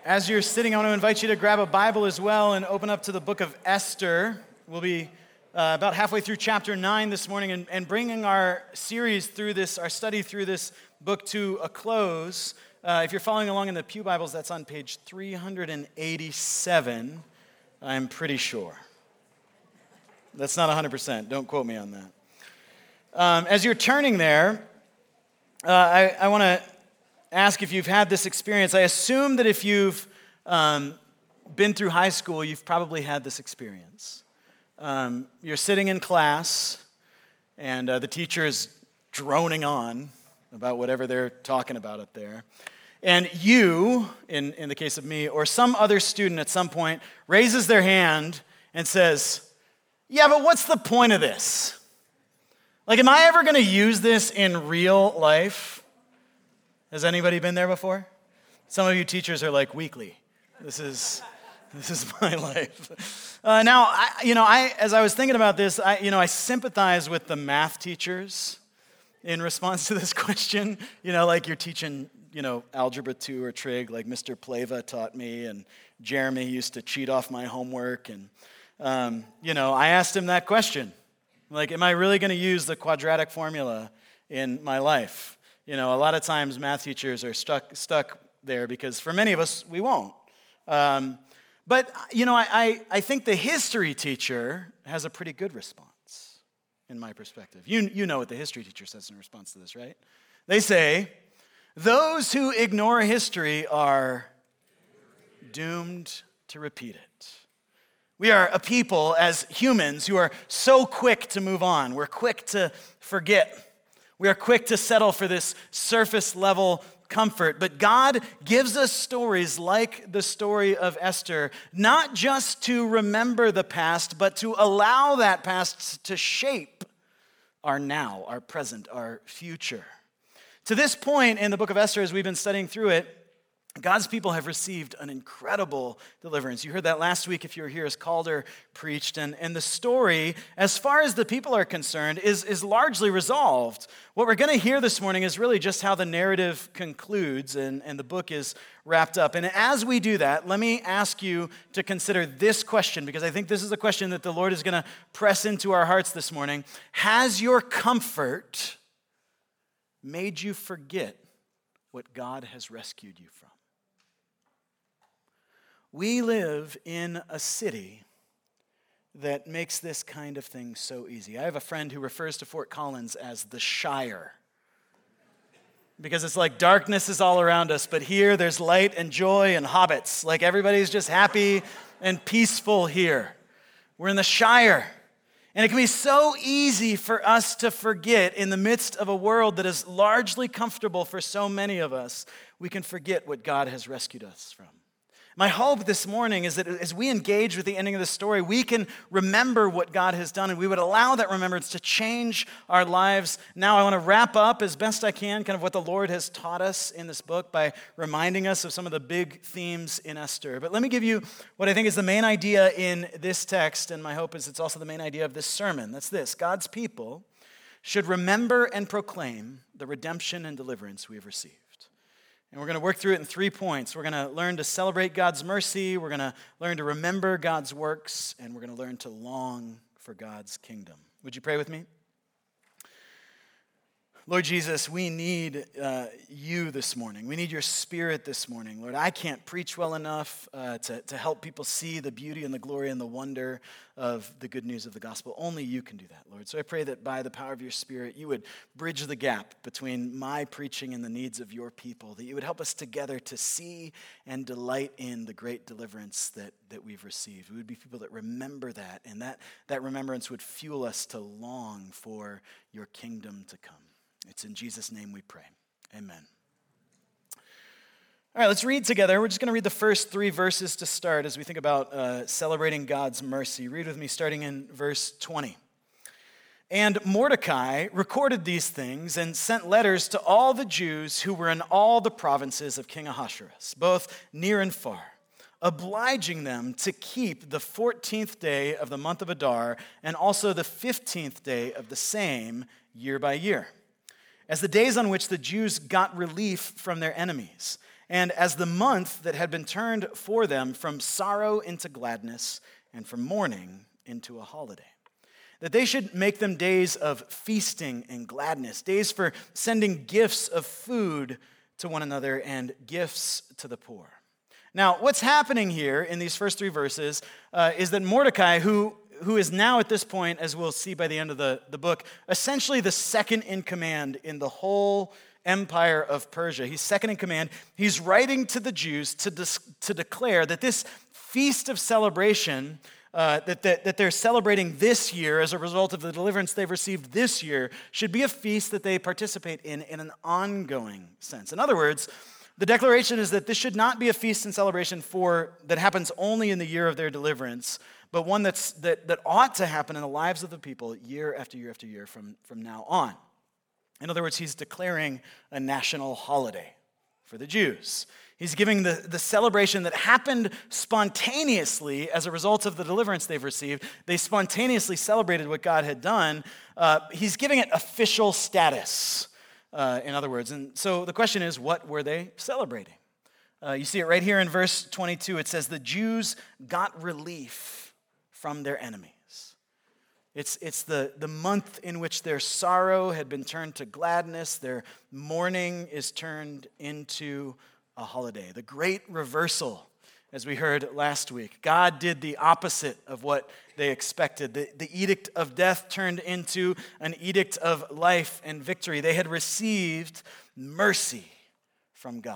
As you're sitting, I want to invite you to grab a Bible as well and open up to the book of Esther. We'll be about halfway through chapter 9 this morning and bringing our series through this, our study through this book to a close. If you're following along in the Pew Bibles, that's on page 387, I'm pretty sure. That's not 100%. Don't quote me on that. As you're turning there, I want to ask if you've had this experience. I assume that if you've been through high school, you've probably had this experience. You're sitting in class, and the teacher is droning on about whatever they're talking about up there. And you, in the case of me, or some other student at some point, raises their hand and says, "Yeah, but what's the point of this? Like, am I ever going to use this in real life?" Has anybody been there before? Some of you teachers are like, "Weekly. This is my life." Now, as I was thinking about this, I sympathize with the math teachers in response to this question. Like you're teaching, Algebra 2 or trig, like Mr. Plava taught me, and Jeremy used to cheat off my homework. And, I asked him that question. Like, am I really going to use the quadratic formula in my life? A lot of times math teachers are stuck there because for many of us, we won't. But I think the history teacher has a pretty good response, in my perspective. You know what the history teacher says in response to this, right? They say, "Those who ignore history are doomed to repeat it." We are a people as humans who are so quick to move on. We're quick to forget. We are quick to settle for this surface level comfort. But God gives us stories like the story of Esther, not just to remember the past, but to allow that past to shape our now, our present, our future. To this point in the book of Esther, as we've been studying through it, God's people have received an incredible deliverance. You heard that last week if you were here as Calder preached. And the story, as far as the people are concerned, is largely resolved. What we're going to hear this morning is really just how the narrative concludes and the book is wrapped up. And as we do that, let me ask you to consider this question, because I think this is a question that the Lord is going to press into our hearts this morning. Has your comfort made you forget what God has rescued you from? We live in a city that makes this kind of thing so easy. I have a friend who refers to Fort Collins as the Shire, because it's like darkness is all around us, but here there's light and joy and hobbits. Like everybody's just happy and peaceful here. We're in the Shire. And it can be so easy for us to forget in the midst of a world that is largely comfortable for so many of us. We can forget what God has rescued us from. My hope this morning is that as we engage with the ending of the story, we can remember what God has done, and we would allow that remembrance to change our lives. Now, I want to wrap up as best I can kind of what the Lord has taught us in this book by reminding us of some of the big themes in Esther. But let me give you what I think is the main idea in this text, and my hope is it's also the main idea of this sermon. That's this: God's people should remember and proclaim the redemption and deliverance we have received. And we're going to work through it in 3 points. We're going to learn to celebrate God's mercy, we're going to learn to remember God's works, and we're going to learn to long for God's kingdom. Would you pray with me? Lord Jesus, we need you this morning. We need your Spirit this morning. Lord, I can't preach well enough to help people see the beauty and the glory and the wonder of the good news of the gospel. Only you can do that, Lord. So I pray that by the power of your Spirit, you would bridge the gap between my preaching and the needs of your people, that you would help us together to see and delight in the great deliverance that we've received. We would be people that remember that, and that remembrance would fuel us to long for your kingdom to come. It's in Jesus' name we pray. Amen. All right, let's read together. We're just going to read the first 3 verses to start as we think about celebrating God's mercy. Read with me starting in verse 20. "And Mordecai recorded these things and sent letters to all the Jews who were in all the provinces of King Ahasuerus, both near and far, obliging them to keep the 14th day of the month of Adar and also the 15th day of the same year by year, as the days on which the Jews got relief from their enemies, and as the month that had been turned for them from sorrow into gladness and from mourning into a holiday. That they should make them days of feasting and gladness, days for sending gifts of food to one another and gifts to the poor. Now, what's happening here in these first 3 verses is that Mordecai, who is now at this point, as we'll see by the end of the book, essentially the second in command in the whole empire of Persia. He's second in command. He's writing to the Jews to declare that this feast of celebration that they're celebrating this year as a result of the deliverance they've received this year should be a feast that they participate in an ongoing sense. In other words, the declaration is that this should not be a feast and celebration that happens only in the year of their deliverance, but one that ought to happen in the lives of the people year after year after year from now on. In other words, he's declaring a national holiday for the Jews. He's giving the celebration that happened spontaneously as a result of the deliverance they've received. They spontaneously celebrated what God had done. He's giving it official status, in other words. And so the question is, what were they celebrating? You see it right here in verse 22. It says, the Jews got relief from their enemies. It's the month in which their sorrow had been turned to gladness. Their mourning is turned into a holiday. The great reversal, as we heard last week. God did the opposite of what they expected. The edict of death turned into an edict of life and victory. They had received mercy from God.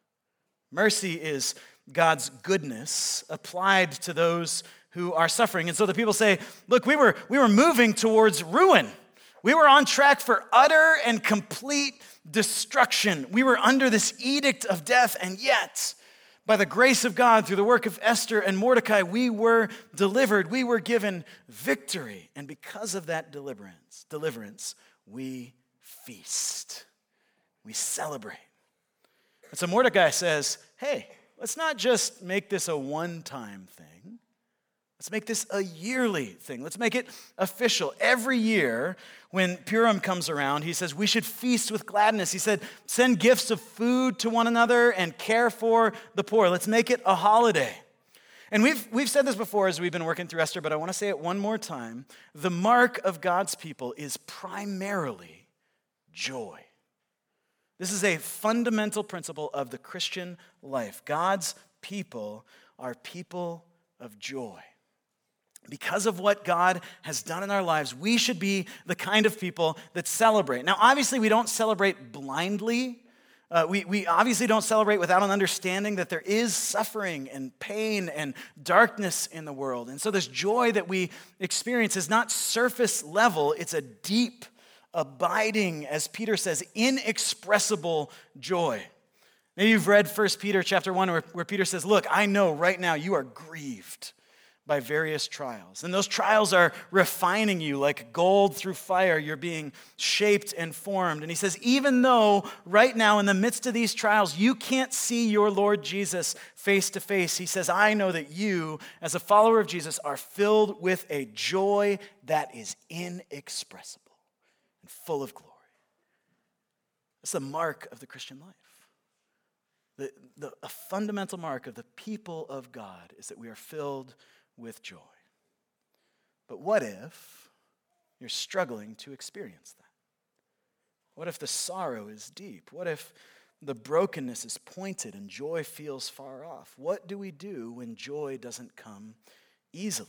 Mercy is God's goodness applied to those who are suffering. And so the people say, look, we were moving towards ruin. We were on track for utter and complete destruction. We were under this edict of death, and yet, by the grace of God, through the work of Esther and Mordecai, we were delivered. We were given victory. And because of that deliverance, we feast. We celebrate. And so Mordecai says, hey, let's not just make this a one-time thing. Let's make this a yearly thing. Let's make it official. Every year, when Purim comes around, he says we should feast with gladness. He said, send gifts of food to one another and care for the poor. Let's make it a holiday. And we've said this before as we've been working through Esther, but I want to say it one more time. The mark of God's people is primarily joy. This is a fundamental principle of the Christian life. God's people are people of joy. Because of what God has done in our lives, we should be the kind of people that celebrate. Now, obviously, we don't celebrate blindly. We obviously don't celebrate without an understanding that there is suffering and pain and darkness in the world. And so this joy that we experience is not surface level. It's a deep, abiding, as Peter says, inexpressible joy. Maybe you've read 1 Peter chapter 1 where Peter says, look, I know right now you are grieved by various trials. And those trials are refining you like gold through fire. You're being shaped and formed. And he says, even though right now in the midst of these trials, you can't see your Lord Jesus face to face, he says, I know that you, as a follower of Jesus, are filled with a joy that is inexpressible and full of glory. That's the mark of the Christian life. A fundamental mark of the people of God is that we are filled with joy. But what if you're struggling to experience that? What if the sorrow is deep? What if the brokenness is pointed and joy feels far off? What do we do when joy doesn't come easily?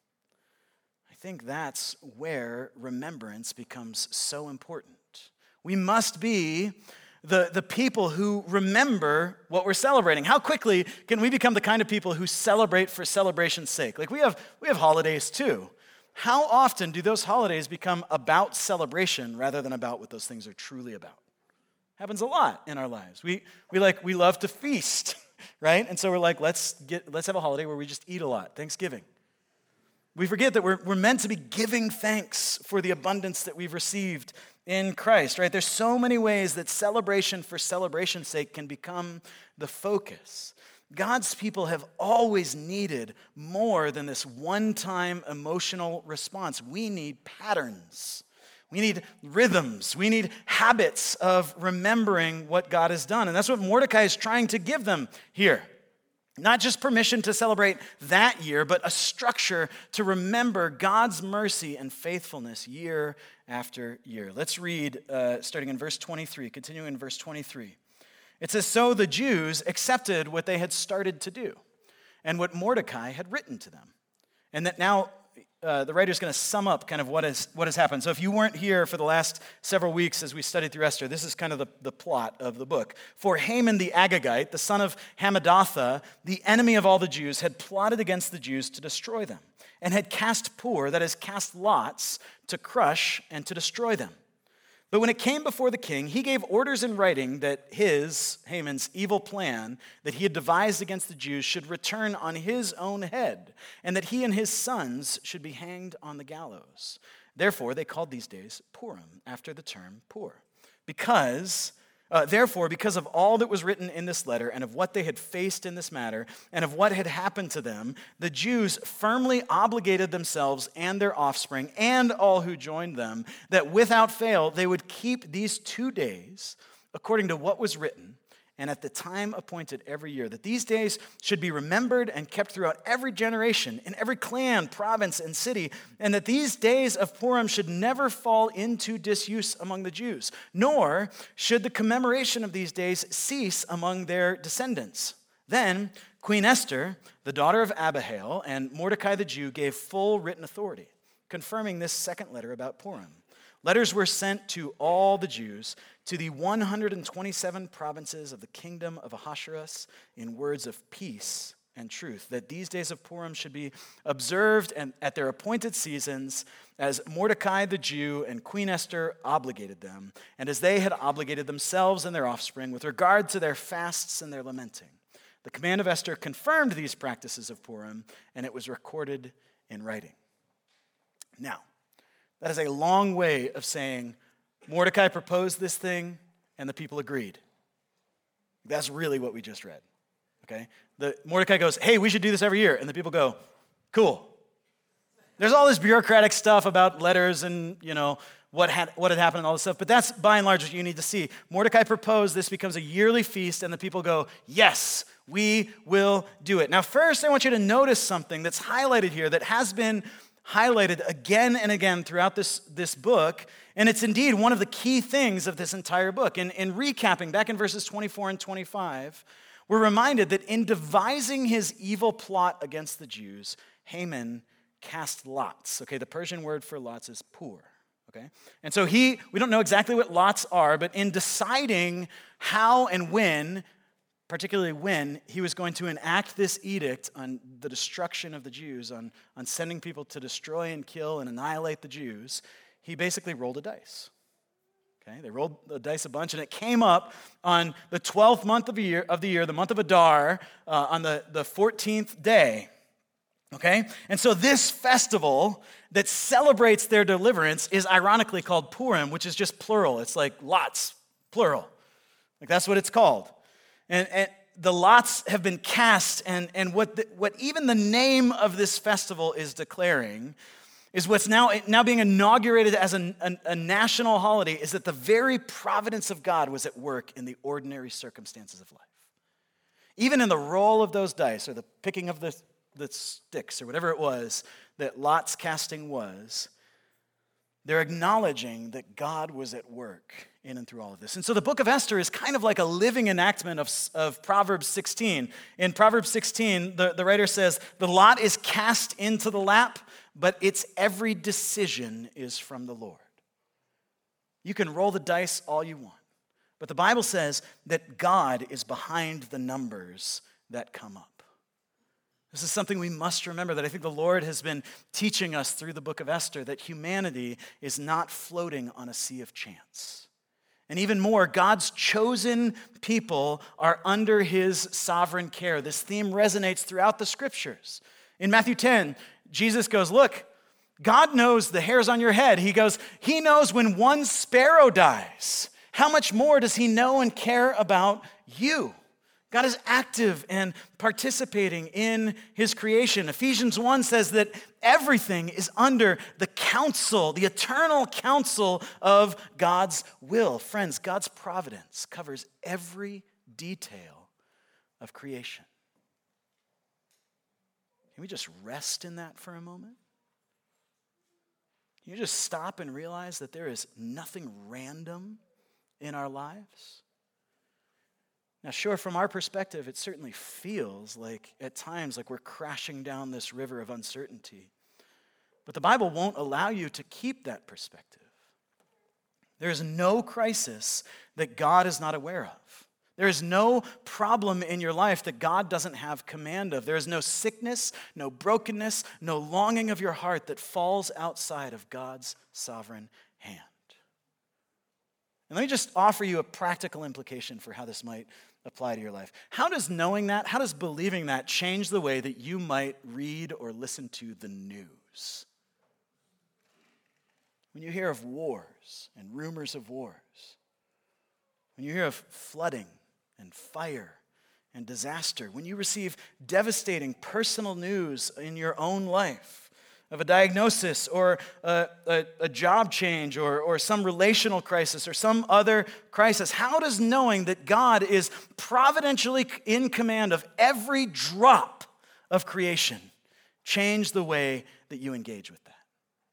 I think that's where remembrance becomes so important. We must be the people who remember what we're celebrating. How quickly can we become the kind of people who celebrate for celebration's sake? Like we have holidays too. How often do those holidays become about celebration rather than about what those things are truly about? Happens a lot in our lives. We love to feast, right? And so we're like, let's have a holiday where we just eat a lot. Thanksgiving. We forget that we're meant to be giving thanks for the abundance that we've received in Christ, right? There's so many ways that celebration for celebration's sake can become the focus. God's people have always needed more than this one-time emotional response. We need patterns. We need rhythms. We need habits of remembering what God has done. And that's what Mordecai is trying to give them here. Not just permission to celebrate that year, but a structure to remember God's mercy and faithfulness year after year. Let's read starting in verse 23, continuing in verse 23. It says, "So the Jews accepted what they had started to do and what Mordecai had written to them." And that now the writer's going to sum up kind of what has happened. So if you weren't here for the last several weeks as we studied through Esther, this is kind of the plot of the book. "For Haman the Agagite, the son of Hammedatha, the enemy of all the Jews, had plotted against the Jews to destroy them, and had cast pur, that is, cast lots, to crush and to destroy them. But when it came before the king, he gave orders in writing that Haman's evil plan that he had devised against the Jews should return on his own head, and that he and his sons should be hanged on the gallows. Therefore, they called these days Purim, after the term pur. Therefore, because of all that was written in this letter and of what they had faced in this matter and of what had happened to them, the Jews firmly obligated themselves and their offspring and all who joined them that without fail they would keep these 2 days according to what was written and at the time appointed every year, that these days should be remembered and kept throughout every generation, in every clan, province, and city, and that these days of Purim should never fall into disuse among the Jews, nor should the commemoration of these days cease among their descendants. Then Queen Esther, the daughter of Abihail, and Mordecai the Jew gave full written authority, confirming this second letter about Purim. Letters were sent to all the Jews, to the 127 provinces of the kingdom of Ahasuerus, in words of peace and truth, that these days of Purim should be observed and at their appointed seasons, as Mordecai the Jew and Queen Esther obligated them, and as they had obligated themselves and their offspring with regard to their fasts and their lamenting. The command of Esther confirmed these practices of Purim, and it was recorded in writing." Now, that is a long way of saying Mordecai proposed this thing and the people agreed. That's really what we just read. Okay? Mordecai goes, "Hey, we should do this every year." And the people go, "Cool." There's all this bureaucratic stuff about letters and, what had happened and all this stuff, but that's by and large what you need to see. Mordecai proposed, this becomes a yearly feast, and the people go, "Yes, we will do it." Now, first, I want you to notice something that's highlighted here that has been highlighted again and again throughout this book, and it's indeed one of the key things of this entire book. In recapping, back in verses 24 and 25, we're reminded that in devising his evil plot against the Jews, Haman cast lots. Okay, the Persian word for lots is pur. Okay, and so we don't know exactly what lots are, but in deciding how and when, particularly when he was going to enact this edict on the destruction of the Jews, on sending people to destroy and kill and annihilate the Jews, he basically rolled a dice. Okay, they rolled the dice a bunch, and it came up on the 12th month of the year, the month of Adar, on the 14th day. Okay, and so this festival that celebrates their deliverance is ironically called Purim, which is just plural. It's like lots, plural. Like that's what it's called. And the lots have been cast, and what even the name of this festival is declaring is what's now being inaugurated as a national holiday, is that the very providence of God was at work in the ordinary circumstances of life. Even in the roll of those dice, or the picking of the sticks, or whatever it was that lots casting was, they're acknowledging that God was at work in and through all of this. And so the book of Esther is kind of like a living enactment of Proverbs 16. In Proverbs 16, the writer says, "The lot is cast into the lap, but its every decision is from the Lord." You can roll the dice all you want, but the Bible says that God is behind the numbers that come up. This is something we must remember, that I think the Lord has been teaching us through the book of Esther, that humanity is not floating on a sea of chance. And even more, God's chosen people are under his sovereign care. This theme resonates throughout the scriptures. In Matthew 10, Jesus goes, "Look, God knows the hairs on your head." He goes, "He knows when one sparrow dies. How much more does he know and care about you?" God is active and participating in his creation. Ephesians 1 says that everything is under the counsel, the eternal counsel of God's will. Friends, God's providence covers every detail of creation. Can we just rest in that for a moment? Can you just stop and realize that there is nothing random in our lives? Now, sure, from our perspective, it certainly feels like, at times, like we're crashing down this river of uncertainty. But the Bible won't allow you to keep that perspective. There is no crisis that God is not aware of. There is no problem in your life that God doesn't have command of. There is no sickness, no brokenness, no longing of your heart that falls outside of God's sovereign hand. And let me just offer you a practical implication for how this might apply to your life. How does knowing that, how does believing that change the way that you might read or listen to the news? When you hear of wars and rumors of wars, when you hear of flooding and fire and disaster, when you receive devastating personal news in your own life, of a diagnosis or a job change or some relational crisis or some other crisis, how does knowing that God is providentially in command of every drop of creation change the way that you engage with that?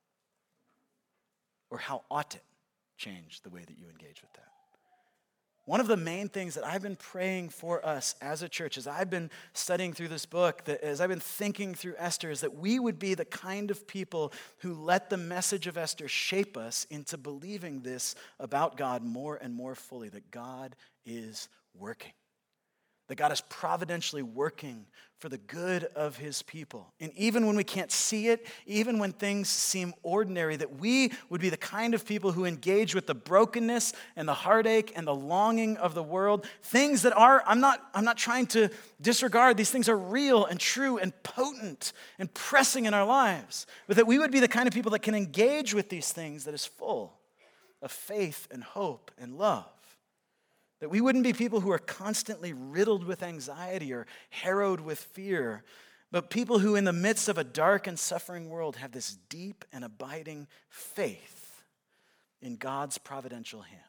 Or how ought it change the way that you engage with that? One of the main things that I've been praying for us as a church, as I've been studying through this book, as I've been thinking through Esther, is that we would be the kind of people who let the message of Esther shape us into believing this about God more and more fully, that God is working. That God is providentially working for the good of his people. And even when we can't see it, even when things seem ordinary, that we would be the kind of people who engage with the brokenness and the heartache and the longing of the world. Things that are, I'm not trying to disregard. These things are real and true and potent and pressing in our lives. But that we would be the kind of people that can engage with these things that is full of faith and hope and love. That we wouldn't be people who are constantly riddled with anxiety or harrowed with fear, but people who in the midst of a dark and suffering world have this deep and abiding faith in God's providential hand.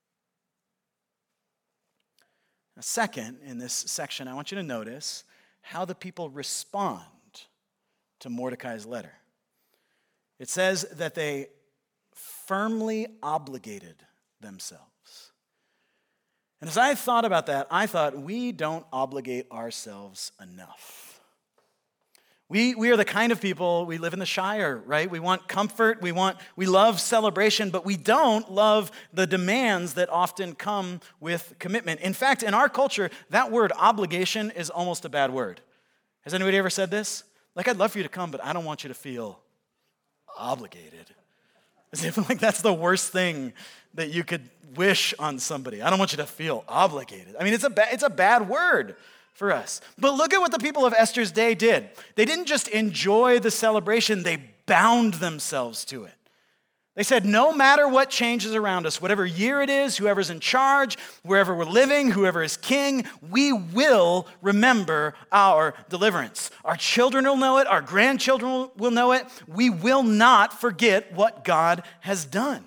Now, second, in this section, I want you to notice how the people respond to Mordecai's letter. It says that they firmly obligated themselves. And as I thought about that, I thought we don't obligate ourselves enough. We are the kind of people, we live in the Shire, right? We want comfort, we love celebration, but we don't love the demands that often come with commitment. In fact, in our culture, that word obligation is almost a bad word. Has anybody ever said this? Like, I'd love for you to come, but I don't want you to feel obligated. As if like that's the worst thing that you could wish on somebody. I don't want you to feel obligated. I mean, it's a bad word for us. But look at what the people of Esther's day did. They didn't just enjoy the celebration, they bound themselves to it. They said, no matter what changes around us, whatever year it is, whoever's in charge, wherever we're living, whoever is king, we will remember our deliverance. Our children will know it. Our grandchildren will know it. We will not forget what God has done.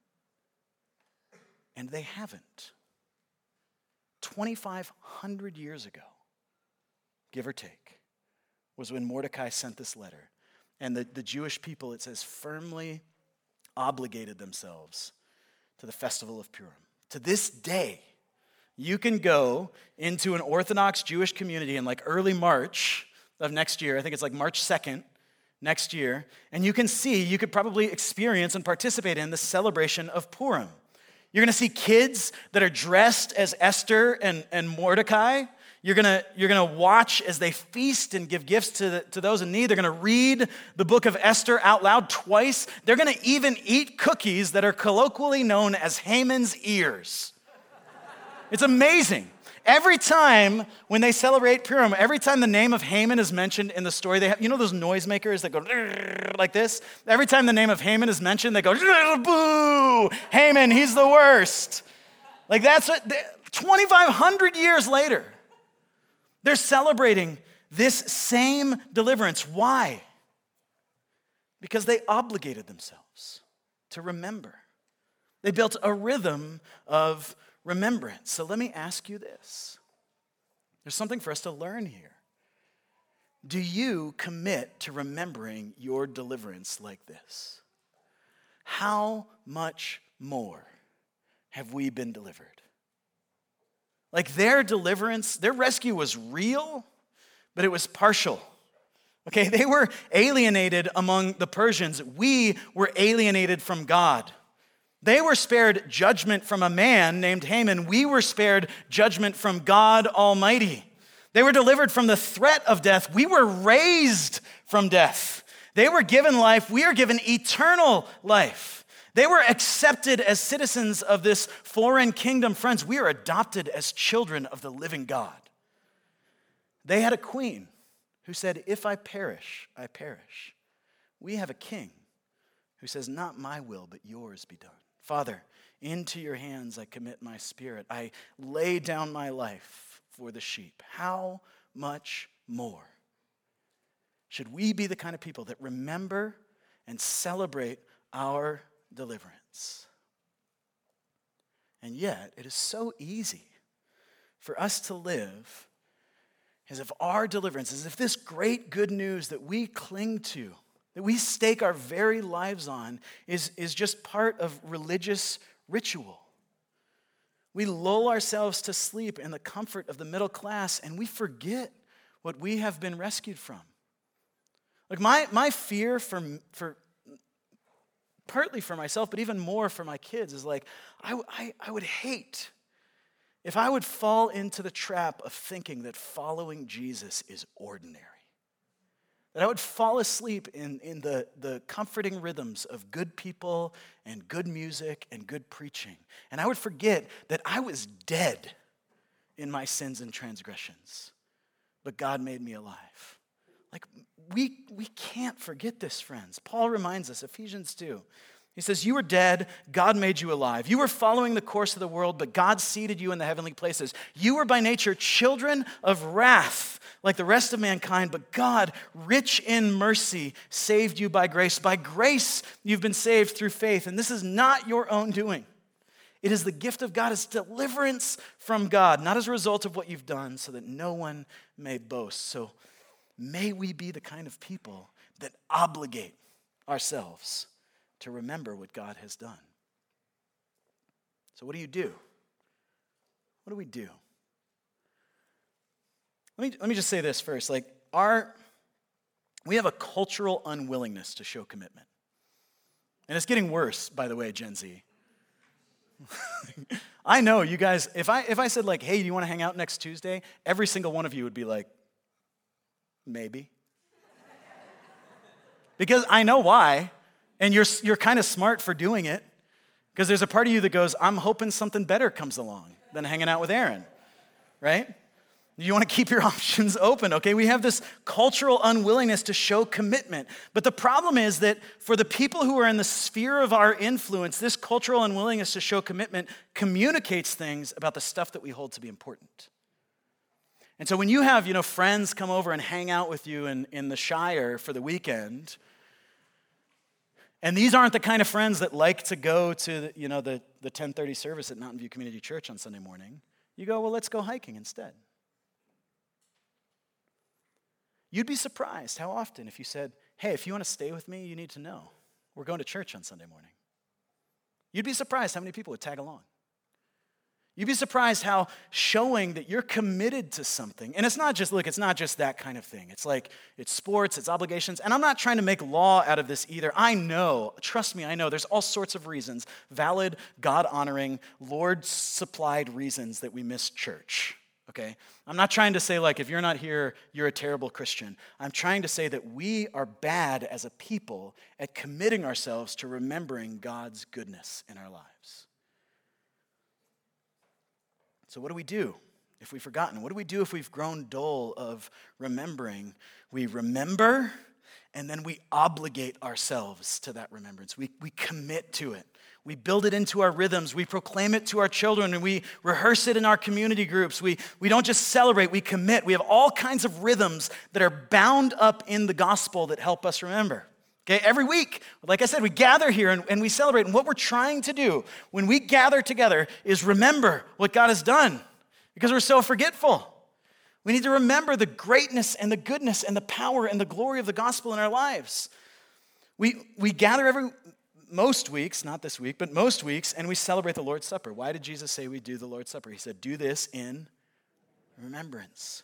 And they haven't. 2,500 years ago, give or take, was when Mordecai sent this letter. And the Jewish people, it says, firmly obligated themselves to the festival of Purim. To this day, you can go into an Orthodox Jewish community in like early March of next year, I think it's like March 2nd next year, and you could probably experience and participate in the celebration of Purim. You're going to see kids that are dressed as Esther and Mordecai. You're gonna watch as they feast and give gifts to those in need. They're gonna read the book of Esther out loud twice. They're gonna even eat cookies that are colloquially known as Haman's ears. It's amazing. Every time when they celebrate Purim, every time the name of Haman is mentioned in the story, they have, you know those noisemakers that go like this? Every time the name of Haman is mentioned, they go, boo, Haman, he's the worst. Like that's what, 2,500 years later, They're celebrating this same deliverance. Why? Because they obligated themselves to remember. They built a rhythm of remembrance. So let me ask you this. There's something for us to learn here. Do you commit to remembering your deliverance like this? How much more have we been delivered? Like their deliverance, their rescue was real, but it was partial. Okay, they were alienated among the Persians. We were alienated from God. They were spared judgment from a man named Haman. We were spared judgment from God Almighty. They were delivered from the threat of death. We were raised from death. They were given life. We are given eternal life. They were accepted as citizens of this foreign kingdom. Friends, we are adopted as children of the living God. They had a queen who said, if I perish, I perish. We have a king who says, not my will, but yours be done. Father, into your hands I commit my spirit. I lay down my life for the sheep. How much more should we be the kind of people that remember and celebrate our deliverance? And yet, it is so easy for us to live as if our deliverance, as if this great good news that we cling to, that we stake our very lives on, is just part of religious ritual. We lull ourselves to sleep in the comfort of the middle class, and we forget what we have been rescued from. Like my fear for partly for myself, but even more for my kids, is like, I would hate if I would fall into the trap of thinking that following Jesus is ordinary. That I would fall asleep in the comforting rhythms of good people and good music and good preaching. And I would forget that I was dead in my sins and transgressions, but God made me alive. Like, we can't forget this, friends. Paul reminds us, Ephesians 2. He says, you were dead, God made you alive. You were following the course of the world, but God seated you in the heavenly places. You were by nature children of wrath, like the rest of mankind, but God, rich in mercy, saved you by grace. By grace, you've been saved through faith, and this is not your own doing. It is the gift of God. It's deliverance from God, not as a result of what you've done, so that no one may boast. So may we be the kind of people that obligate ourselves to remember what God has done. So what do you do? What do we do? Let me just say this first. Like, we have a cultural unwillingness to show commitment. And it's getting worse, by the way, Gen Z. I know you guys, if I said like, hey, do you want to hang out next Tuesday? Every single one of you would be like, maybe. Because I know why, and you're kind of smart for doing it, because there's a part of you that goes, I'm hoping something better comes along than hanging out with Aaron, right? You want to keep your options open, okay? We have this cultural unwillingness to show commitment. But the problem is that for the people who are in the sphere of our influence, this cultural unwillingness to show commitment communicates things about the stuff that we hold to be important. And so when you have, friends come over and hang out with you in the Shire for the weekend, and these aren't the kind of friends that like to go to the 10:30 service at Mountain View Community Church on Sunday morning, you go, well, let's go hiking instead. You'd be surprised how often if you said, hey, if you want to stay with me, you need to know we're going to church on Sunday morning. You'd be surprised how many people would tag along. You'd be surprised how showing that you're committed to something, and it's not just that kind of thing. It's like, it's sports, it's obligations, and I'm not trying to make law out of this either. I know, trust me, I know, there's all sorts of reasons, valid, God-honoring, Lord-supplied reasons that we miss church. Okay? I'm not trying to say, like, if you're not here, you're a terrible Christian. I'm trying to say that we are bad as a people at committing ourselves to remembering God's goodness in our lives. So what do we do if we've forgotten? What do we do if we've grown dull of remembering? We remember, and then we obligate ourselves to that remembrance. We commit to it. We build it into our rhythms. We proclaim it to our children, and we rehearse it in our community groups. We don't just celebrate, we commit. We have all kinds of rhythms that are bound up in the gospel that help us remember. Okay, every week, like I said, we gather here and we celebrate. And what we're trying to do when we gather together is remember what God has done because we're so forgetful. We need to remember the greatness and the goodness and the power and the glory of the gospel in our lives. We gather most weeks, not this week, but most weeks, and we celebrate the Lord's Supper. Why did Jesus say we do the Lord's Supper? He said, do this in remembrance.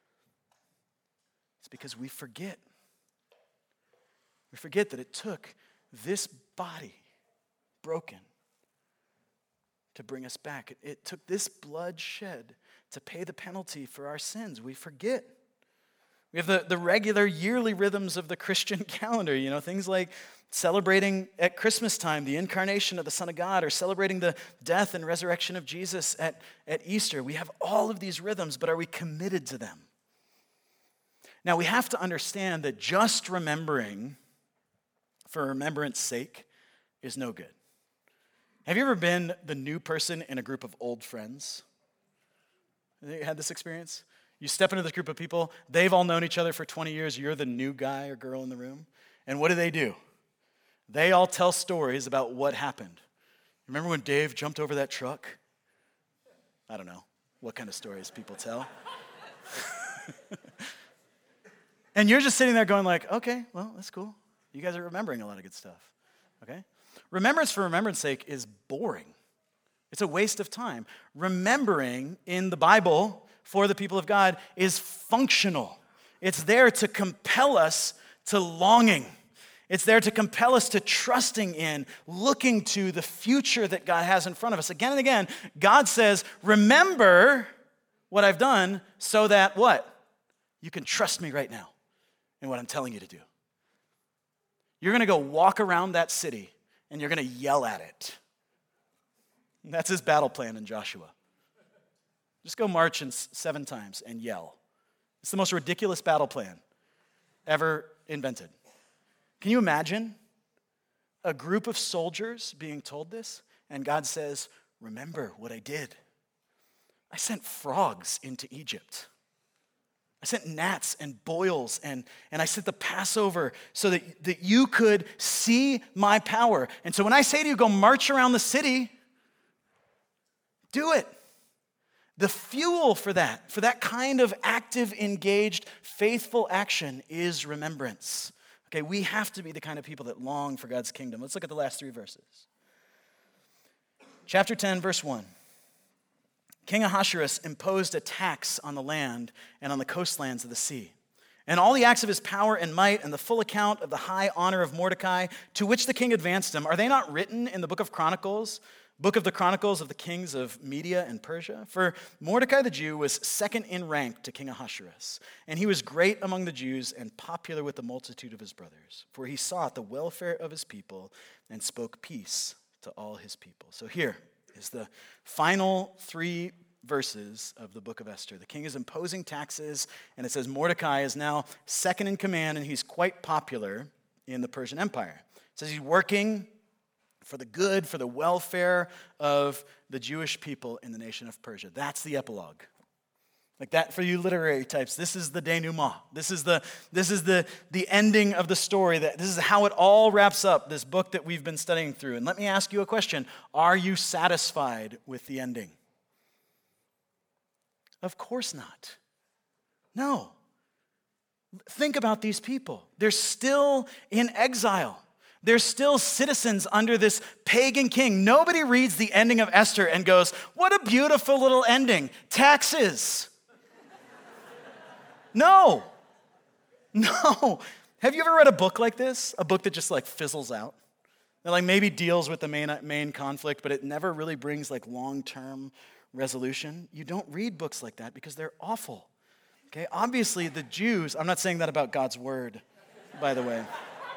It's because we forget. We forget that it took this body broken to bring us back. It took this blood shed to pay the penalty for our sins. We forget. We have the regular yearly rhythms of the Christian calendar, things like celebrating at Christmas time the incarnation of the Son of God or celebrating the death and resurrection of Jesus at Easter. We have all of these rhythms, but are we committed to them? Now, we have to understand that just remembering for remembrance sake is no good. Have you ever been the new person in a group of old friends? Have you had this experience? You step into this group of people, they've all known each other for 20 years, you're the new guy or girl in the room, and what do? They all tell stories about what happened. Remember when Dave jumped over that truck? I don't know what kind of stories people tell. And you're just sitting there going like, okay, well, that's cool. You guys are remembering a lot of good stuff, okay? Remembrance for remembrance sake is boring. It's a waste of time. Remembering in the Bible for the people of God is functional. It's there to compel us to longing. It's there to compel us to trusting in, looking to the future that God has in front of us. Again and again, God says, remember what I've done so that what? You can trust me right now in what I'm telling you to do. You're going to go walk around that city and you're going to yell at it. And that's his battle plan in Joshua. Just go march 7 times and yell. It's the most ridiculous battle plan ever invented. Can you imagine a group of soldiers being told this? And God says, remember what I did. I sent frogs into Egypt. I sent gnats and boils, and I sent the Passover so that you could see my power. And so when I say to you, go march around the city, do it. The fuel for that kind of active, engaged, faithful action is remembrance. Okay, we have to be the kind of people that long for God's kingdom. Let's look at the last 3 verses. Chapter 10, verse 1. King Ahasuerus imposed a tax on the land and on the coastlands of the sea. And all the acts of his power and might and the full account of the high honor of Mordecai, to which the king advanced him, are they not written in the book of Chronicles, book of the Chronicles of the kings of Media and Persia? For Mordecai the Jew was second in rank to King Ahasuerus, and he was great among the Jews and popular with the multitude of his brothers, for he sought the welfare of his people and spoke peace to all his people. So here is the final 3 verses of the book of Esther. The king is imposing taxes, and it says Mordecai is now second in command, and he's quite popular in the Persian Empire. It says he's working for the good, for the welfare of the Jewish people in the nation of Persia. That's the epilogue. Like that for you literary types, this is the denouement. This is the ending of the story. This is how it all wraps up, this book that we've been studying through. And let me ask you a question. Are you satisfied with the ending? Of course not. No. Think about these people. They're still in exile. They're still citizens under this pagan king. Nobody reads the ending of Esther and goes, what a beautiful little ending. Taxes. No. Have you ever read a book like this? A book that just like fizzles out? That like maybe deals with the main conflict, but it never really brings like long-term resolution. You don't read books like that because they're awful. Okay? Obviously the Jews, I'm not saying that about God's word, by the way.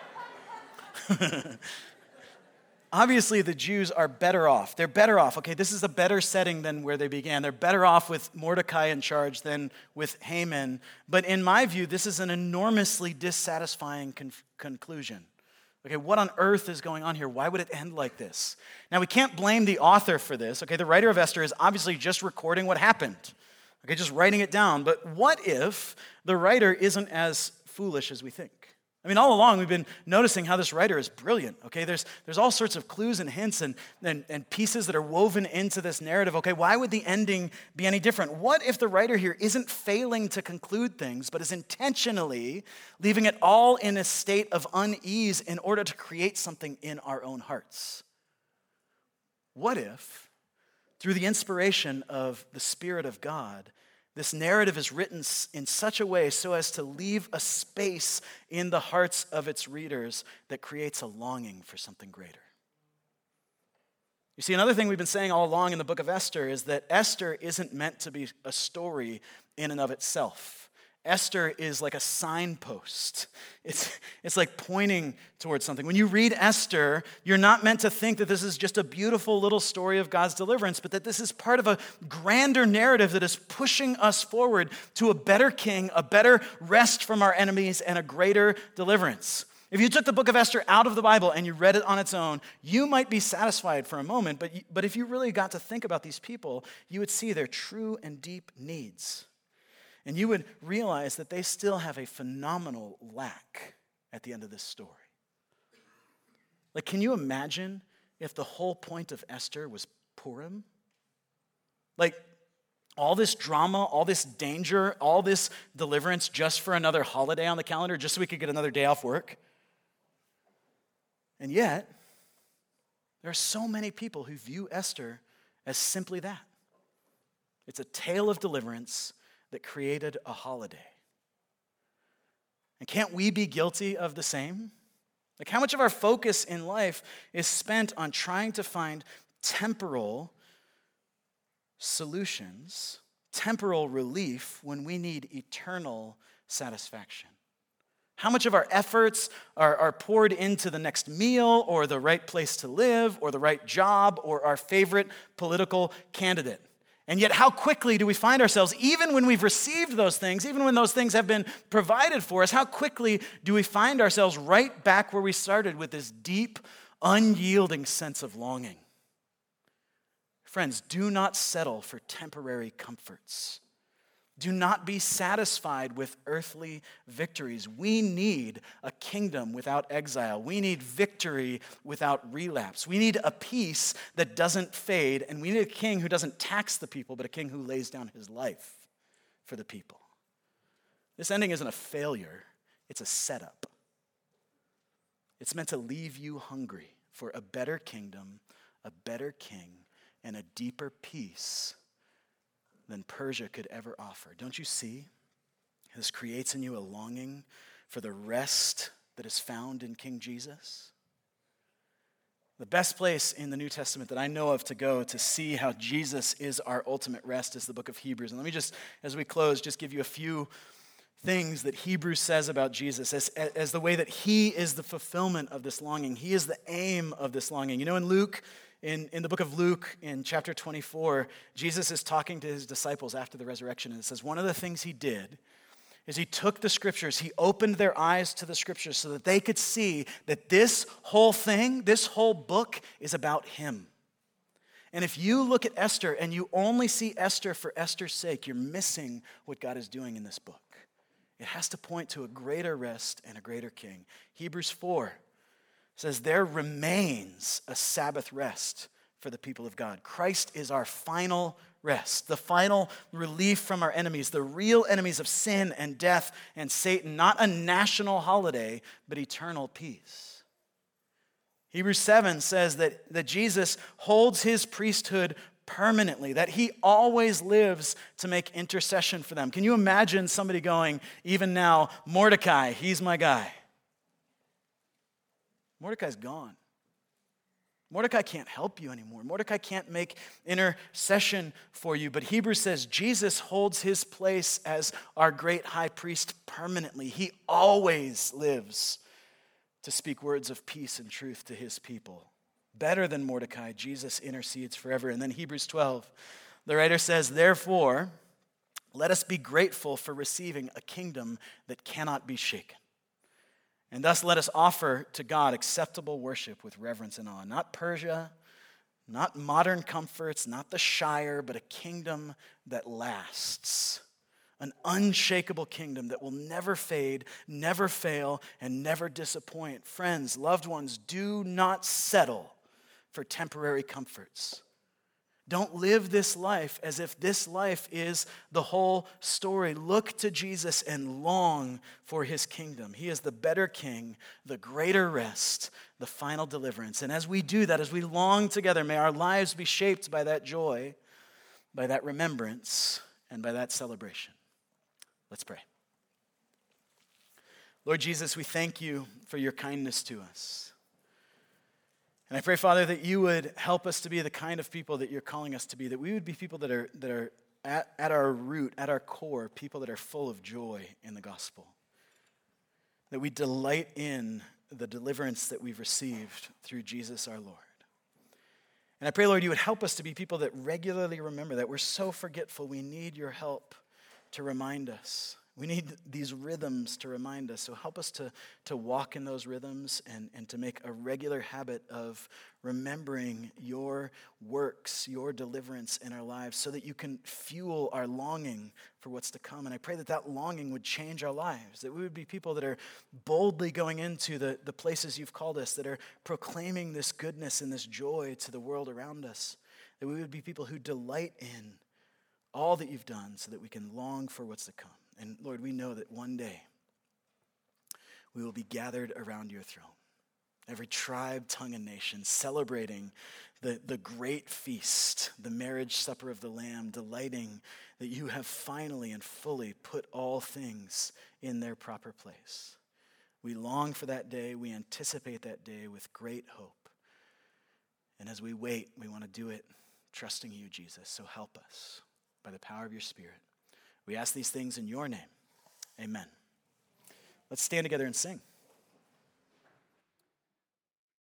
Obviously, the Jews are better off. They're better off. Okay, this is a better setting than where they began. They're better off with Mordecai in charge than with Haman. But in my view, this is an enormously dissatisfying conclusion Okay, what on earth is going on here? Why would it end like this? Now, we can't blame the author for this. Okay, the writer of Esther is obviously just recording what happened. Okay, just writing it down. But what if the writer isn't as foolish as we think? I mean, all along we've been noticing how this writer is brilliant, okay? There's all sorts of clues and hints and pieces that are woven into this narrative, okay? Why would the ending be any different? What if the writer here isn't failing to conclude things, but is intentionally leaving it all in a state of unease in order to create something in our own hearts? What if, through the inspiration of the Spirit of God, this narrative is written in such a way so as to leave a space in the hearts of its readers that creates a longing for something greater? You see, another thing we've been saying all along in the book of Esther is that Esther isn't meant to be a story in and of itself. Esther is like a signpost. It's like pointing towards something. When you read Esther, you're not meant to think that this is just a beautiful little story of God's deliverance, but that this is part of a grander narrative that is pushing us forward to a better king, a better rest from our enemies, and a greater deliverance. If you took the book of Esther out of the Bible and you read it on its own, you might be satisfied for a moment, but if you really got to think about these people, you would see their true and deep needs. And you would realize that they still have a phenomenal lack at the end of this story. Like, can you imagine if the whole point of Esther was Purim? Like, all this drama, all this danger, all this deliverance just for another holiday on the calendar, just so we could get another day off work? And yet, there are so many people who view Esther as simply that. It's a tale of deliverance that created a holiday. And can't we be guilty of the same? Like, how much of our focus in life is spent on trying to find temporal solutions, temporal relief, when we need eternal satisfaction? How much of our efforts are poured into the next meal, or the right place to live, or the right job, or our favorite political candidate? And yet, how quickly do we find ourselves, even when we've received those things, even when those things have been provided for us, how quickly do we find ourselves right back where we started, with this deep, unyielding sense of longing? Friends, do not settle for temporary comforts. Do not be satisfied with earthly victories. We need a kingdom without exile. We need victory without relapse. We need a peace that doesn't fade, and we need a king who doesn't tax the people, but a king who lays down his life for the people. This ending isn't a failure, it's a setup. It's meant to leave you hungry for a better kingdom, a better king, and a deeper peace than Persia could ever offer. Don't you see? This creates in you a longing for the rest that is found in King Jesus. The best place in the New Testament that I know of to go to see how Jesus is our ultimate rest is the book of Hebrews. And let me just, as we close, just give you a few things that Hebrews says about Jesus as the way that he is the fulfillment of this longing. He is the aim of this longing. You know, in Luke, in the book of Luke, in chapter 24, Jesus is talking to his disciples after the resurrection, and it says one of the things he did is he took the scriptures, he opened their eyes to the scriptures so that they could see that this whole thing, this whole book is about him. And if you look at Esther and you only see Esther for Esther's sake, you're missing what God is doing in this book. It has to point to a greater rest and a greater king. Hebrews 4 says, there remains a Sabbath rest for the people of God. Christ is our final rest, the final relief from our enemies, the real enemies of sin and death and Satan, not a national holiday, but eternal peace. Hebrews 7 says that Jesus holds his priesthood permanently, that he always lives to make intercession for them. Can you imagine somebody going, even now, Mordecai, he's my guy? Mordecai's gone. Mordecai can't help you anymore. Mordecai can't make intercession for you. But Hebrews says Jesus holds his place as our great high priest permanently. He always lives to speak words of peace and truth to his people. Better than Mordecai, Jesus intercedes forever. And then Hebrews 12, the writer says, therefore, let us be grateful for receiving a kingdom that cannot be shaken. And thus let us offer to God acceptable worship with reverence and awe. Not Persia, not modern comforts, not the Shire, but a kingdom that lasts. An unshakable kingdom that will never fade, never fail, and never disappoint. Friends, loved ones, do not settle for temporary comforts. Don't live this life as if this life is the whole story. Look to Jesus and long for his kingdom. He is the better king, the greater rest, the final deliverance. And as we do that, as we long together, may our lives be shaped by that joy, by that remembrance, and by that celebration. Let's pray. Lord Jesus, we thank you for your kindness to us. And I pray, Father, that you would help us to be the kind of people that you're calling us to be, that we would be people that are at our root, at our core, people that are full of joy in the gospel. That we delight in the deliverance that we've received through Jesus our Lord. And I pray, Lord, you would help us to be people that regularly remember that we're so forgetful. We need your help to remind us. We need these rhythms to remind us. So help us to walk in those rhythms and to make a regular habit of remembering your works, your deliverance in our lives so that you can fuel our longing for what's to come. And I pray that that longing would change our lives, that we would be people that are boldly going into the places you've called us, that are proclaiming this goodness and this joy to the world around us, that we would be people who delight in all that you've done so that we can long for what's to come. And Lord, we know that one day we will be gathered around your throne. Every tribe, tongue, and nation celebrating the great feast, the marriage supper of the Lamb, delighting that you have finally and fully put all things in their proper place. We long for that day. We anticipate that day with great hope. And as we wait, we want to do it trusting you, Jesus. So help us by the power of your Spirit. We ask these things in your name. Amen. Let's stand together and sing.